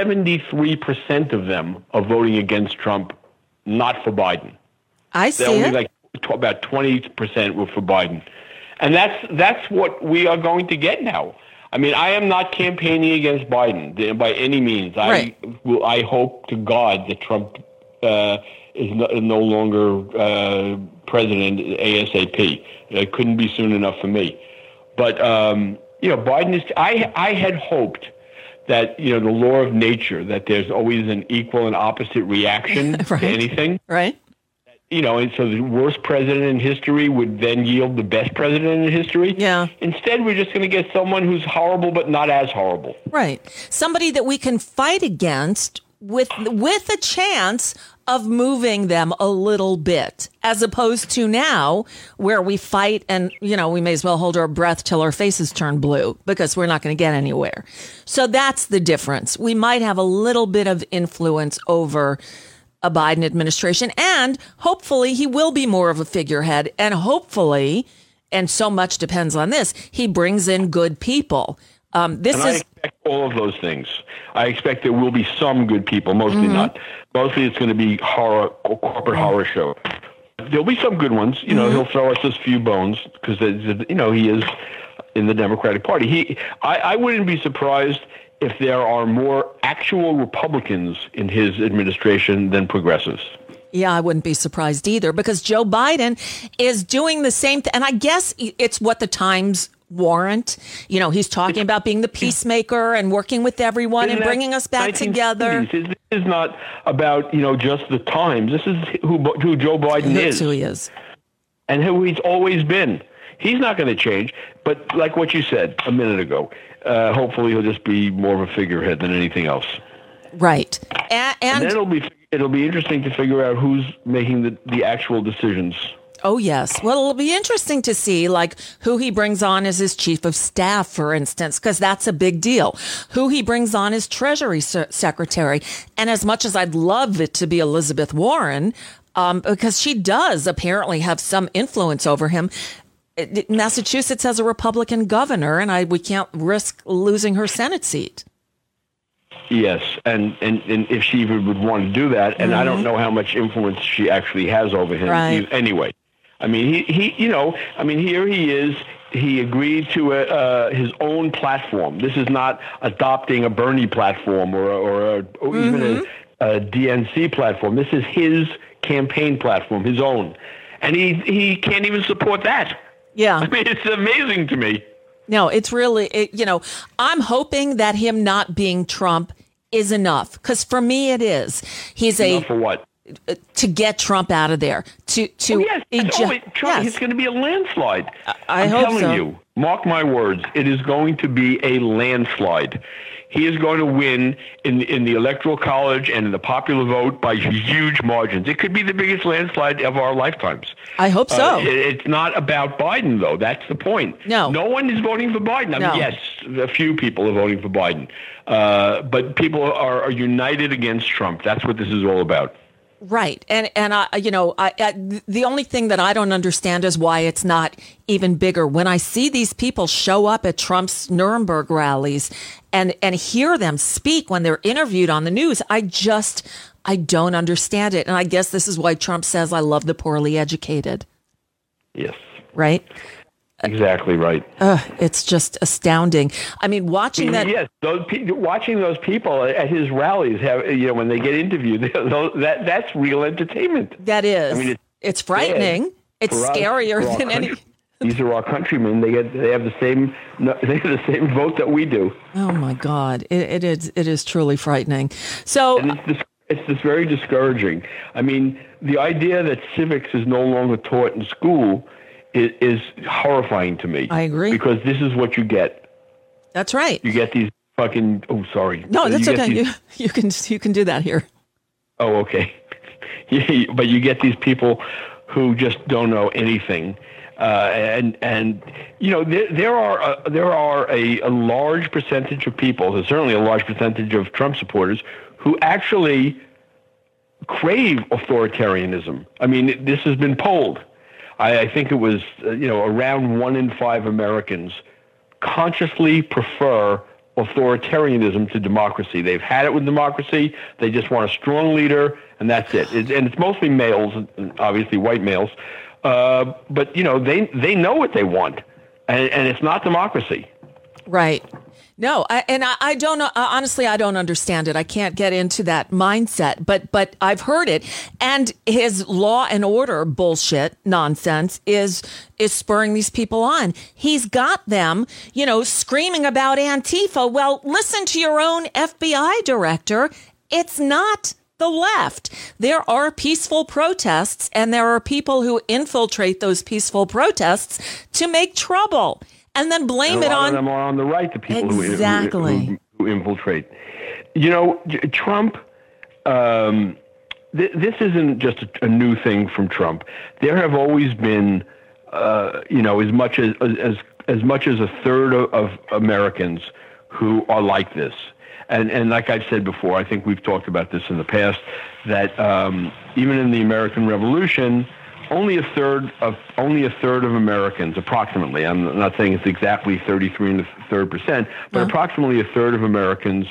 73% of them are voting against Trump, not for Biden. I see only it. Like about 20% were for Biden. And that's what we are going to get now. I mean, I am not campaigning against Biden by any means. Right. I hope to God that Trump is no longer president ASAP. It couldn't be soon enough for me. But, Biden is, I had hoped that, the law of nature, that there's always an equal and opposite reaction to anything. Right. And so the worst president in history would then yield the best president in history. Yeah. Instead, we're just going to get someone who's horrible but not as horrible. Right. Somebody that we can fight against with a chance of moving them a little bit, as opposed to now where we fight and, we may as well hold our breath till our faces turn blue because we're not going to get anywhere. So that's the difference. We might have a little bit of influence over a Biden administration, and hopefully he will be more of a figurehead, and hopefully, and so much depends on this, he brings in good people. I expect all of those things. I expect there will be some good people, mostly not. Mostly it's going to be corporate horror show. There'll be some good ones. He'll throw us a few bones because, he is in the Democratic Party. I wouldn't be surprised if there are more actual Republicans in his administration than progressives. Yeah, I wouldn't be surprised either, because Joe Biden is doing the same thing. And I guess it's what the times warrant. He's talking about being the peacemaker and working with everyone and bringing us back together. This is not about, just the times. This is who Joe Biden is. That's who he is. And who he's always been. He's not going to change. But like what you said a minute ago, hopefully he'll just be more of a figurehead than anything else. Right. And then it'll be interesting to figure out who's making the actual decisions. Oh, yes. Well, it'll be interesting to see, who he brings on as his chief of staff, for instance, because that's a big deal. Who he brings on as Treasury Secretary. And as much as I'd love it to be Elizabeth Warren, because she does apparently have some influence over him, Massachusetts has a Republican governor, and we can't risk losing her Senate seat. Yes, and if she even would want to do that, and I don't know how much influence she actually has over him anyway. I mean, here he is. He agreed to his own platform. This is not adopting a Bernie platform or even a DNC platform. This is his campaign platform, his own. And he can't even support that. Yeah. I mean, it's amazing to me. No, it's really, I'm hoping that him not being Trump is enough. Because for me, it is. He's enough for what? To get Trump out of there. Trump. It's going to be a landslide. I'm telling you, mark my words, it is going to be a landslide. He is going to win in the Electoral College and in the popular vote by huge margins. It could be the biggest landslide of our lifetimes. I hope so. It's not about Biden, though. That's the point. No one is voting for Biden. I mean, yes, a few people are voting for Biden. But people are united against Trump. That's what this is all about. Right. And the only thing that I don't understand is why it's not even bigger. When I see these people show up at Trump's Nuremberg rallies and hear them speak when they're interviewed on the news, I don't understand it. And I guess this is why Trump says, I love the poorly educated. Yes. Right? Exactly right. It's just astounding. I mean, watching that. Yes, watching those people at his rallies, when they get interviewed, that's real entertainment. That is. I mean, it's frightening. It's scarier than any. These are our countrymen. They have the same vote that we do. Oh my God! It is truly frightening. So. And it's very discouraging. I mean, the idea that civics is no longer taught in school is horrifying to me. I agree. Because this is what you get. That's right. You get these fucking... Oh, sorry. No, that's okay. You can do that here. Oh, okay. But you get these people who just don't know anything. There are a large percentage of people, there's certainly a large percentage of Trump supporters, who actually crave authoritarianism. I mean, this has been polled. I think it was, around 1 in 5 Americans consciously prefer authoritarianism to democracy. They've had it with democracy. They just want a strong leader, and that's it. And it's mostly males, obviously white males. But, they know what they want, and it's not democracy. Right. No, I don't know. Honestly, I don't understand it. I can't get into that mindset, but I've heard it. And his law and order bullshit nonsense is spurring these people on. He's got them, screaming about Antifa. Well, listen to your own FBI director. It's not the left. There are peaceful protests, and there are people who infiltrate those peaceful protests to make trouble. And then blame it on... A lot of them are on the right, the people who infiltrate. Trump, this isn't just a new thing from Trump. There have always been, as much as a third of Americans who are like this. And like I've said before, I think we've talked about this in the past, that even in the American Revolution... Only a third of Americans, approximately. I'm not saying it's exactly 33%, but approximately a third of Americans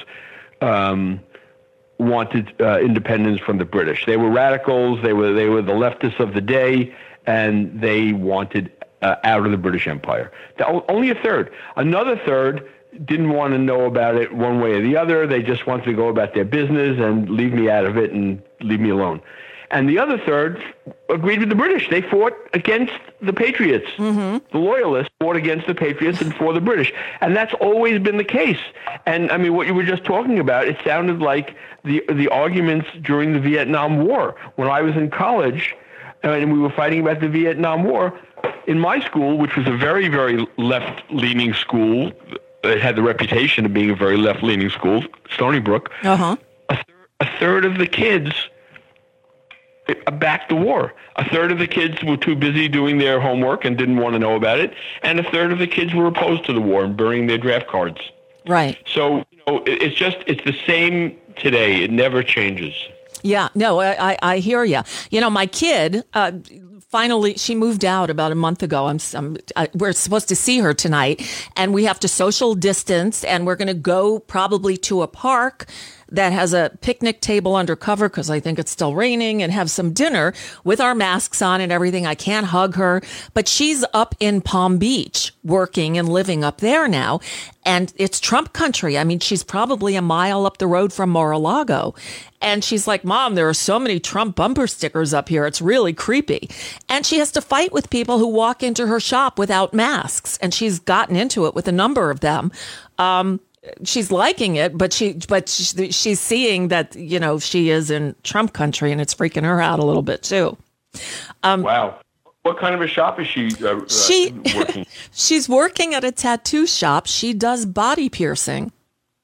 wanted independence from the British. They were radicals. They were the leftists of the day, and they wanted out of the British Empire. Only a third. Another third didn't want to know about it one way or the other. They just wanted to go about their business and leave me out of it and leave me alone. And the other third agreed with the British. They fought against the Patriots. Mm-hmm. The Loyalists fought against the Patriots and for the British. And that's always been the case. And, I mean, what you were just talking about, it sounded like the arguments during the Vietnam War. When I was in college and we were fighting about the Vietnam War, in my school, which was a very, very left-leaning school, it had the reputation of being a very left-leaning school, Stony Brook, a third of the kids backed the war. A third of the kids were too busy doing their homework and didn't want to know about it, and a third of the kids were opposed to the war and burying their draft cards. Right. So it's the same today. It never changes. Yeah. No, I hear you. My kid. Finally, she moved out about a month ago. We're supposed to see her tonight, and we have to social distance, and we're going to go probably to a park that has a picnic table under cover because I think it's still raining, and have some dinner with our masks on and everything. I can't hug her, but she's up in Palm Beach working and living up there now. And it's Trump country. I mean, she's probably a mile up the road from Mar-a-Lago. And she's like, Mom, there are so many Trump bumper stickers up here. It's really creepy. And she has to fight with people who walk into her shop without masks. And she's gotten into it with a number of them. She's liking it, but she's seeing that, she is in Trump country, and it's freaking her out a little bit too. Wow. What kind of a shop is she working? She's working at a tattoo shop. She does body piercing.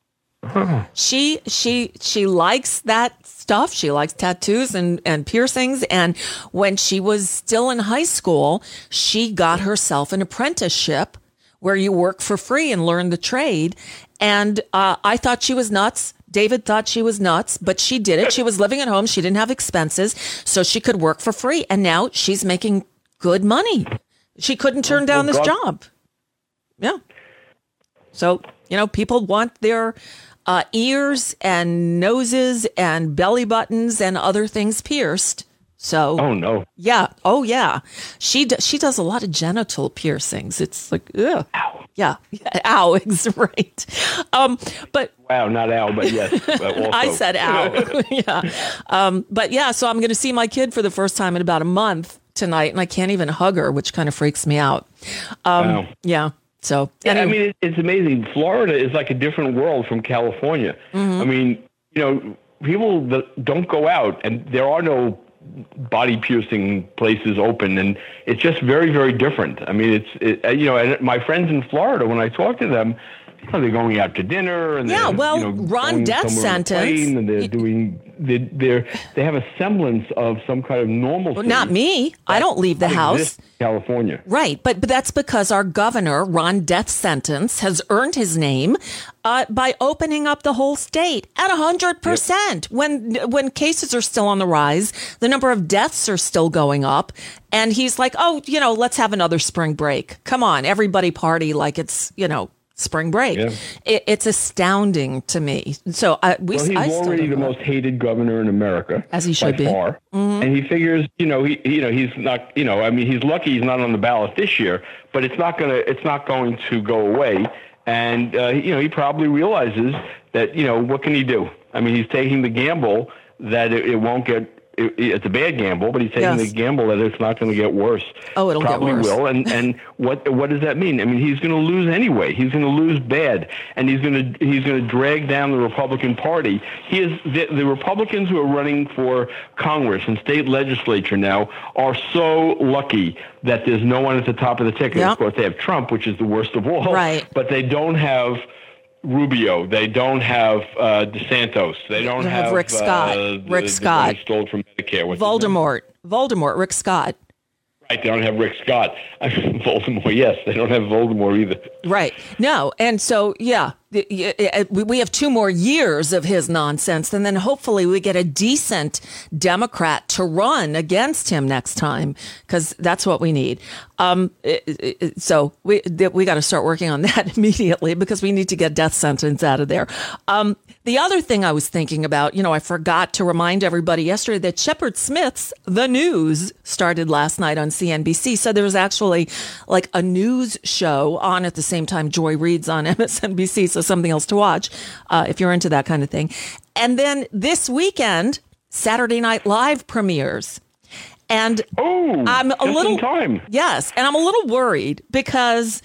She likes that stuff. She likes tattoos and piercings. And when she was still in high school, she got herself an apprenticeship where you work for free and learn the trade. And I thought she was nuts. David thought she was nuts, but she did it. She was living at home. She didn't have expenses, so she could work for free. And now she's making good money. She couldn't turn down this job. Yeah. So, people want their ears and noses and belly buttons and other things pierced. So, oh no, yeah, oh yeah, she does a lot of genital piercings. It's like, ugh. Ow. Yeah, ow, is right. But wow, not ow, but yes, also. I said ow. Yeah, but yeah, so I'm going to see my kid for the first time in about a month tonight, and I can't even hug her, which kind of freaks me out. Wow. Yeah. So anyway. I mean, it's amazing. Florida is like a different world from California. Mm-hmm. I mean, people that don't go out, and there are no body piercing places open, and it's just very, very different. I mean, and my friends in Florida, when I talk to them, they're going out to dinner, and Ron Death Sentence, and they're doing. They have a semblance of some kind of normalcy. Well, not me. I don't leave the house. California. Right. But that's because our governor, Ron Death Sentence, has earned his name by opening up the whole state at 100%. Yep. When cases are still on the rise, the number of deaths are still going up. And he's like, let's have another spring break. Come on, everybody party like it's, spring break. Yeah. It's astounding to me. So he's already the most hated governor in America, as he should be. Far. Mm-hmm. And he figures, he's not, he's lucky he's not on the ballot this year, but it's not going to go away. And he probably realizes that what can he do? I mean, he's taking the gamble that it won't get. It's a bad gamble, but he's taking the gamble that it's not going to get worse. Oh, it'll probably get worse. Will. And what does that mean? I mean, he's going to lose anyway. He's going to lose bad, and he's going to drag down the Republican Party. The Republicans who are running for Congress and state legislature now are so lucky that there's no one at the top of the ticket. Yep. Of course, they have Trump, which is the worst of all. Right. But they don't have Rubio. They don't have DeSantos. They don't have Rick Scott. Rick Scott. Who stole from Medicare. Voldemort. Rick Scott. Right. They don't have Rick Scott. Voldemort. Yes, they don't have Voldemort either. Right. No. And so, yeah, we have 2 more years of his nonsense, and then hopefully we get a decent Democrat to run against him next time, because that's what we need. So we got to start working on that immediately, because we need to get death sentence out of there. The other thing I was thinking about, I forgot to remind everybody yesterday that Shepard Smith's The News started last night on CNBC. So there was actually like a news show on at the same time Joy Reid's on MSNBC. So something else to watch if you're into that kind of thing. And then this weekend, Saturday Night Live premieres. And I'm a little time. Yes, and I'm a little worried because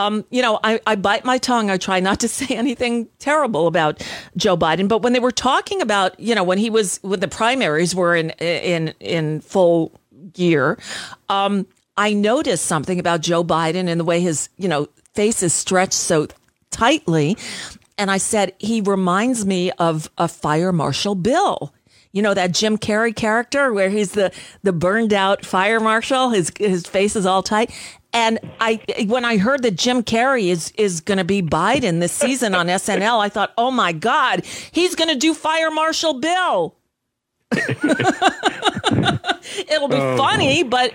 I bite my tongue. I try not to say anything terrible about Joe Biden, but when they were talking about, when the primaries were in full gear, I noticed something about Joe Biden and the way his face is stretched so tightly, and I said he reminds me of a Fire Marshal Bill. That Jim Carrey character where he's the burned out fire marshal, his face is all tight. And when I heard that Jim Carrey is going to be Biden this season on SNL, I thought, oh my God, he's going to do Fire Marshal Bill. It'll be funny, but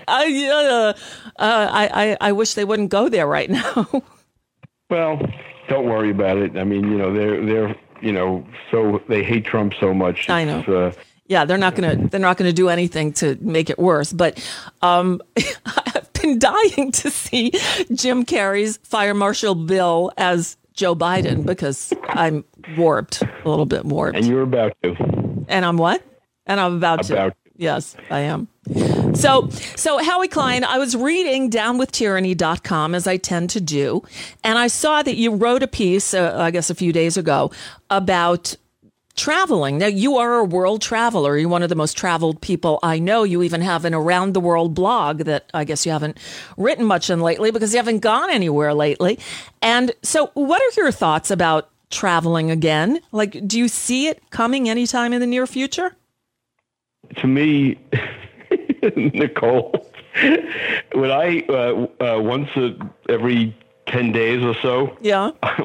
I wish they wouldn't go there right now. Well, don't worry about it. I mean, they're so they hate Trump so much. I know. Yeah, they're not gonna do anything to make it worse. But I've been dying to see Jim Carrey's Fire Marshal Bill as Joe Biden, because I'm a little bit warped. And you're about to. And I'm what? And I'm about to. Yes, I am. So Howie Klein, I was reading downwithtyranny.com, as I tend to do, and I saw that you wrote a piece, I guess a few days ago, about traveling. Now, you are a world traveler. You're one of the most traveled people I know. You even have an around the world blog that I guess you haven't written much in lately because you haven't gone anywhere lately. And so what are your thoughts about traveling again? Like, do you see it coming anytime in the near future? To me, Nicole, when I once every 10 days or so, yeah, my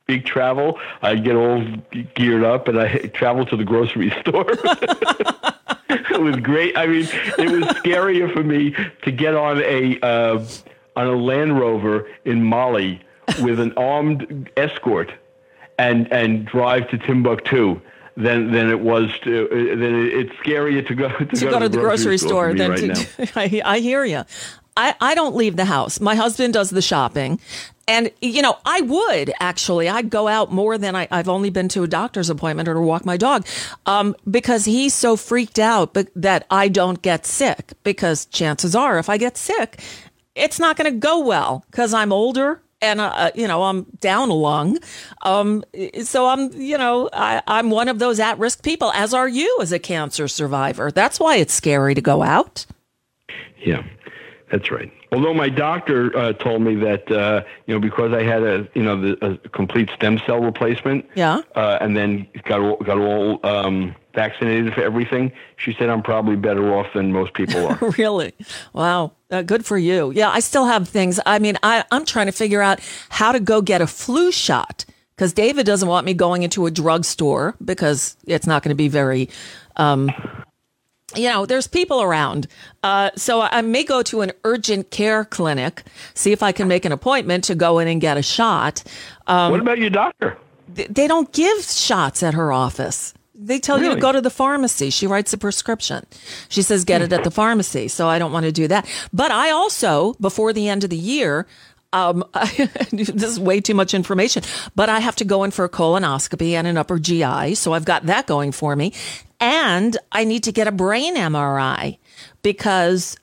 big travel, I get all geared up and I travel to the grocery store. It was great. I mean, it was scarier for me to get on a Land Rover in Mali with an armed escort and drive to Timbuktu than it was to. It's scarier to go to the grocery store than to. I hear you. I don't leave the house. My husband does the shopping. And, I would actually. I'd go out more than I've only been to a doctor's appointment or to walk my dog because he's so freaked out that I don't get sick. Because chances are if I get sick, it's not going to go well because I'm older and, I'm down a lung. So I'm one of those at-risk people, as are you as a cancer survivor. That's why it's scary to go out. Yeah, that's right. Although my doctor told me that, because I had a complete stem cell replacement, and then got all vaccinated for everything, she said I'm probably better off than most people are. Really? Wow. Good for you. Yeah, I still have things. I mean, I'm trying to figure out how to go get a flu shot because David doesn't want me going into a drugstore because it's not going to be very... there's people around. So I may go to an urgent care clinic, see if I can make an appointment to go in and get a shot. What about your doctor? They don't give shots at her office. They tell you to go to the pharmacy. She writes a prescription. She says, get it at the pharmacy. So I don't want to do that. But I also, before the end of the year, this is way too much information, but I have to go in for a colonoscopy and an upper GI. So I've got that going for me. And I need to get a brain MRI because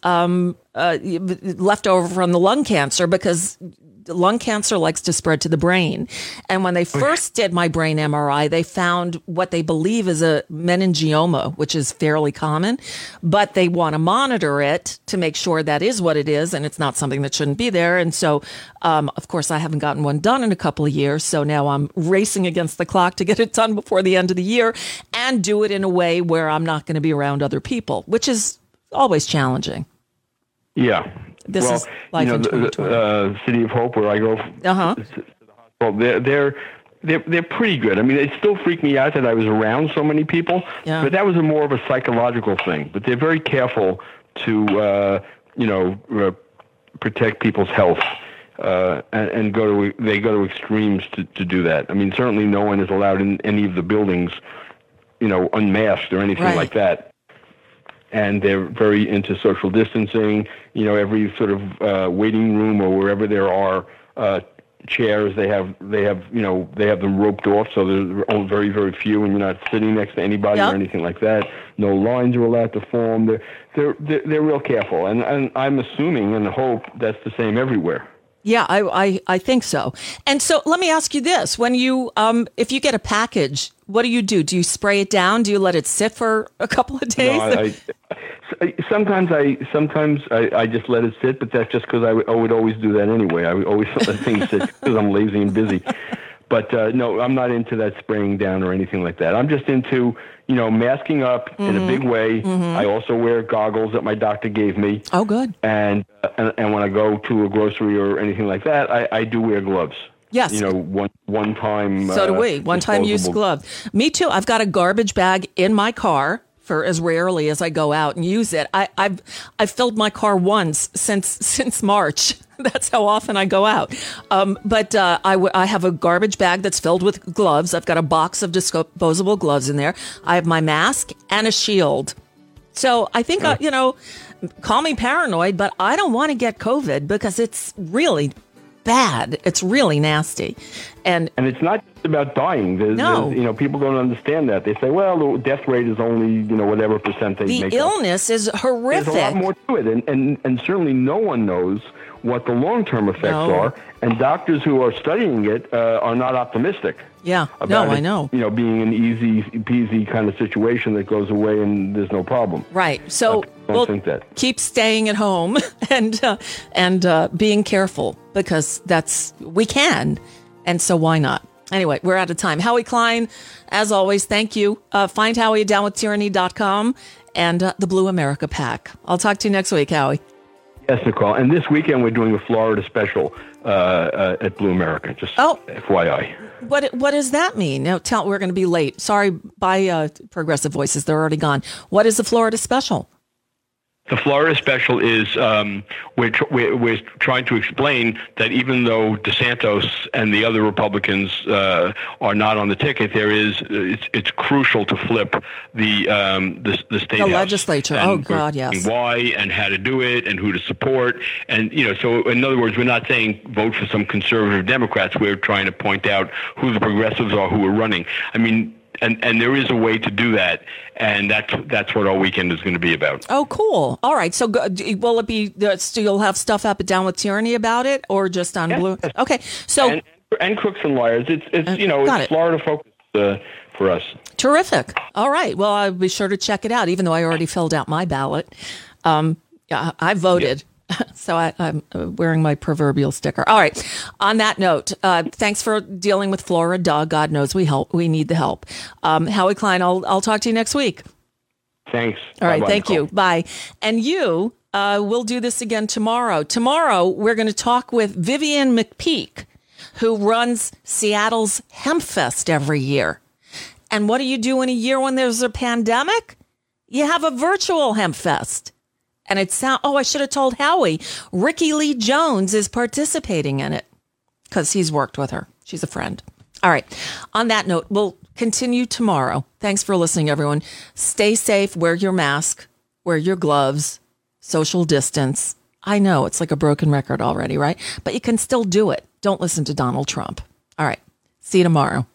left over from the lung cancer, because lung cancer likes to spread to the brain. And when they first did my brain MRI, they found what they believe is a meningioma, which is fairly common, but they want to monitor it to make sure that is what it is. And it's not something that shouldn't be there. And so, of course, I haven't gotten one done in a couple of years. So now I'm racing against the clock to get it done before the end of the year and do it in a way where I'm not going to be around other people, which is always challenging. Yeah. This is life in 2020. City of Hope, where I go. Well, they're pretty good. I mean, it still freaked me out that I was around so many people, but that was more of a psychological thing. But they're very careful to, protect people's health, and they go to extremes to do that. I mean, certainly no one is allowed in any of the buildings, unmasked or anything like that. And they're very into social distancing. Every sort of waiting room or wherever there are chairs, they have them roped off, so there's only very, very few, and you're not sitting next to anybody or anything like that. No lines are allowed to form. They're real careful, and I'm assuming and hope that's the same everywhere. Yeah, I think so. And so let me ask you this: when you if you get a package, what do? Do you spray it down? Do you let it sit for a couple of days? No, sometimes I just let it sit, but that's just because I would always do that anyway. I would always let things sit because I'm lazy and busy. But no, I'm not into that spraying down or anything like that. I'm just into masking up in a big way. I also wear goggles that my doctor gave me. Oh, good. And when I go to a grocery or anything like that, I do wear gloves. Yes. One time. So do we. One time use glove. Me too. I've got a garbage bag in my car for as rarely as I go out and use it. I've filled my car once since March. That's how often I go out. But I have a garbage bag that's filled with gloves. I've got a box of disposable gloves in there. I have my mask and a shield. So I think, call me paranoid, but I don't want to get COVID because it's really bad. It's really nasty. And it's not just about dying. There's, people don't understand that. They say, well, the death rate is only, whatever percentage. The illness is horrific. There's a lot more to it. And certainly no one knows what the long-term effects are. And doctors who are studying it are not optimistic. Yeah. About I know. Being an easy peasy kind of situation that goes away and there's no problem. Right. So don't think that. Keep staying at home and being careful because we can. And so why not? Anyway, we're out of time. Howie Klein, as always, thank you. Find Howie at downwithtyranny.com and the Blue America PAC. I'll talk to you next week, Howie. Yes, Nicole. And this weekend we're doing a Florida special at Blue America. Just FYI. What does that mean? Now, we're going to be late. Sorry, bye, Progressive Voices. They're already gone. What is the Florida special? The Florida special is we're trying to explain that even though DeSantis and the other Republicans are not on the ticket, it's crucial to flip the state house, legislature. Oh God, yes. Why and how to do it and who to support, and so in other words, we're not saying vote for some conservative Democrats. We're trying to point out who the progressives are who are running. I mean. And there is a way to do that, and that's what our weekend is going to be about. Oh, cool! All right, so will it be? So you'll have stuff up at Down with Tyranny about it, or just on Blue? Okay, so and Crooks and Liars. It's Florida focused for us. Terrific. All right. Well, I'll be sure to check it out, even though I already filled out my ballot. I voted. Yeah. So I'm wearing my proverbial sticker. All right. On that note, thanks for dealing with Florida. God knows we need the help. Howie Klein, I'll talk to you next week. Thanks. All right. Bye-bye, Thank Nicole. you. Bye. And you, we'll do this again tomorrow. Tomorrow, we're going to talk with Vivian McPeak, who runs Seattle's HempFest every year. And what do you do in a year when there's a pandemic? You have a virtual HempFest. And I should have told Howie, Ricky Lee Jones is participating in it because he's worked with her. She's a friend. All right. On that note, we'll continue tomorrow. Thanks for listening, everyone. Stay safe. Wear your mask. Wear your gloves. Social distance. I know it's like a broken record already, right? But you can still do it. Don't listen to Donald Trump. All right. See you tomorrow.